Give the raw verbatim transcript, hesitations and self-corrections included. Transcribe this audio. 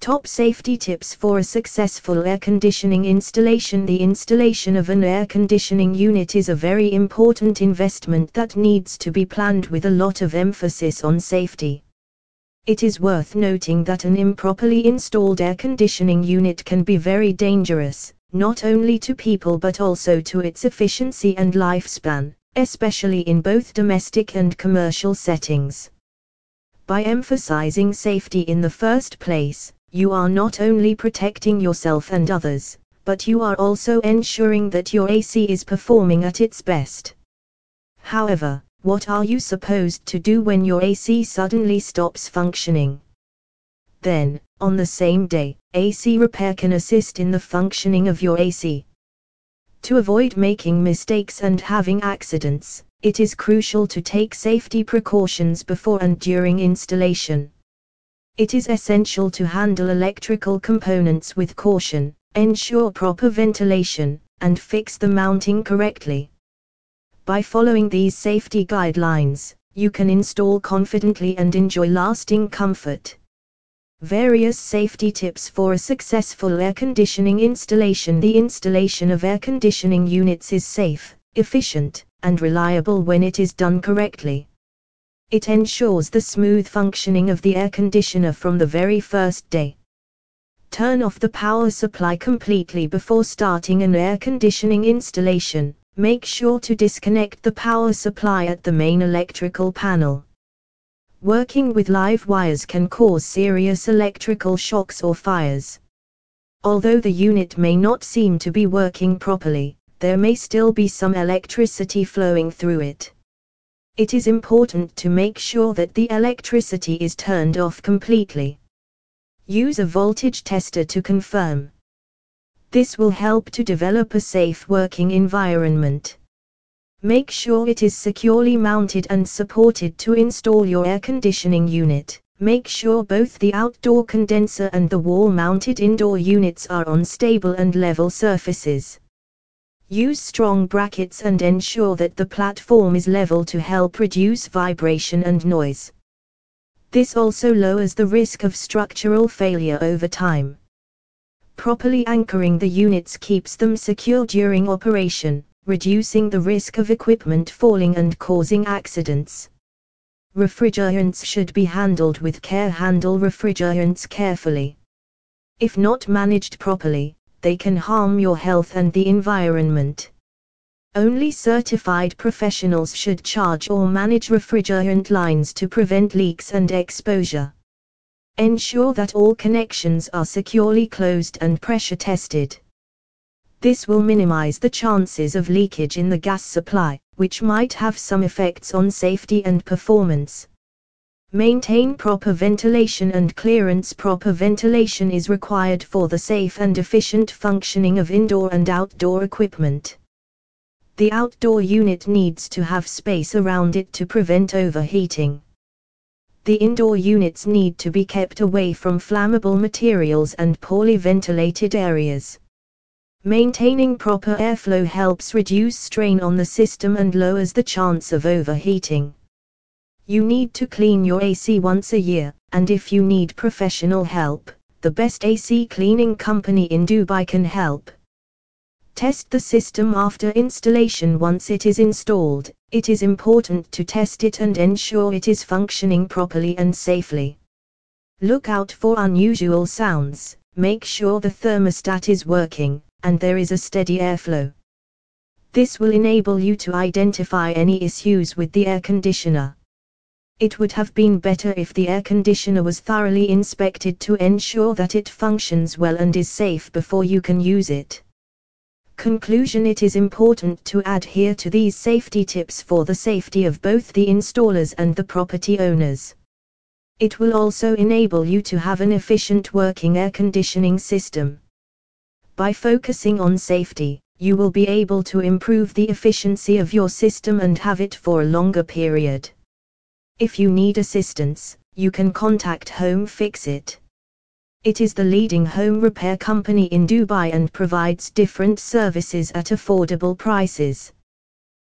Top safety tips for a successful air conditioning installation. The installation of an air conditioning unit is a very important investment that needs to be planned with a lot of emphasis on safety. It is worth noting that an improperly installed air conditioning unit can be very dangerous, not only to people but also to its efficiency and lifespan, especially in both domestic and commercial settings. By emphasizing safety in the first place, you are not only protecting yourself and others, but you are also ensuring that your A C is performing at its best. However, what are you supposed to do when your A C suddenly stops functioning? Then, on the same day, A C repair can assist in the functioning of your A C. To avoid making mistakes and having accidents, it is crucial to take safety precautions before and during installation. It is essential to handle electrical components with caution, ensure proper ventilation, and fix the mounting correctly. By following these safety guidelines, you can install confidently and enjoy lasting comfort. Various safety tips for a successful air conditioning installation. The installation of air conditioning units is safe, efficient, and reliable when it is done correctly. It ensures the smooth functioning of the air conditioner from the very first day. Turn off the power supply completely before starting an air conditioning installation. Make sure to disconnect the power supply at the main electrical panel. Working with live wires can cause serious electrical shocks or fires. Although the unit may not seem to be working properly, there may still be some electricity flowing through it. It is important to make sure that the electricity is turned off completely. Use a voltage tester to confirm. This will help to develop a safe working environment. Make sure it is securely mounted and supported to install your air conditioning unit. Make sure both the outdoor condenser and the wall-mounted indoor units are on stable and level surfaces. Use strong brackets and ensure that the platform is level to help reduce vibration and noise. This also lowers the risk of structural failure over time. Properly anchoring the units keeps them secure during operation, reducing the risk of equipment falling and causing accidents. Refrigerants should be handled with care. Handle refrigerants carefully. If not managed properly, they can harm your health and the environment. Only certified professionals should charge or manage refrigerant lines to prevent leaks and exposure. Ensure that all connections are securely closed and pressure tested. This will minimize the chances of leakage in the gas supply, which might have some effects on safety and performance. Maintain proper ventilation and clearance. Proper ventilation is required for the safe and efficient functioning of indoor and outdoor equipment. The outdoor unit needs to have space around it to prevent overheating. The indoor units need to be kept away from flammable materials and poorly ventilated areas. Maintaining proper airflow helps reduce strain on the system and lowers the chance of overheating. You need to clean your A C once a year, and if you need professional help, the best A C cleaning company in Dubai can help. Test the system after installation. Once it is installed, it is important to test it and ensure it is functioning properly and safely. Look out for unusual sounds, make sure the thermostat is working, and there is a steady airflow. This will enable you to identify any issues with the air conditioner. It would have been better if the air conditioner was thoroughly inspected to ensure that it functions well and is safe before you can use it. Conclusion: it is important to adhere to these safety tips for the safety of both the installers and the property owners. It will also enable you to have an efficient working air conditioning system. By focusing on safety, you will be able to improve the efficiency of your system and have it for a longer period. If you need assistance, you can contact Home Fix It. It is the leading home repair company in Dubai and provides different services at affordable prices.